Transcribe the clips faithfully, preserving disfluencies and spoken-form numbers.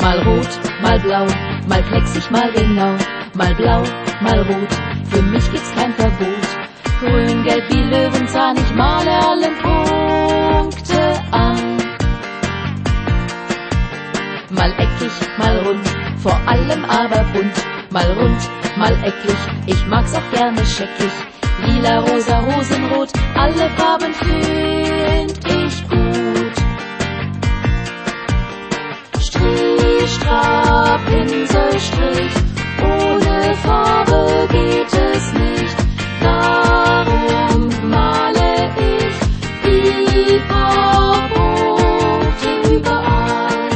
Mal rot, mal blau, mal klecksig, mal genau. Mal blau, mal rot, für mich gibt's kein Verbot. Grün, gelb wie Löwenzahn, ich male alle Punkte an. Mal eckig, mal rund, vor allem aber bunt. Mal rund, mal eckig, ich mag's auch gerne scheckig. Lila, rosa, rosenrot, alle Farben find ich gut. Strich, Strab, Pinselstrich, ohne Farbe geht es nicht. Darum male ich die paar Punkte überall.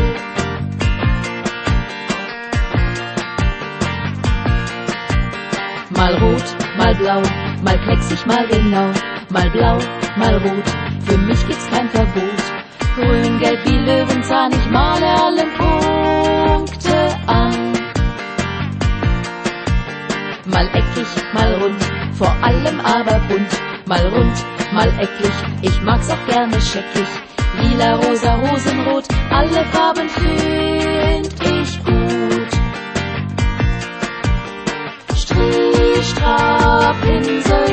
Mal rot, mal blau, mal klecksig, mal genau. Mal blau, mal rot, für mich gibt's kein Verbot. Grün, gelb wie Löwenzahn, ich male alle Punkte an. Mal eckig, mal rund, vor allem aber bunt. Mal rund, mal eckig, ich mag's auch gerne scheckig. Lila, rosa, rosenrot, alle Farben find ich gut. Strich, Strab, Pinsel,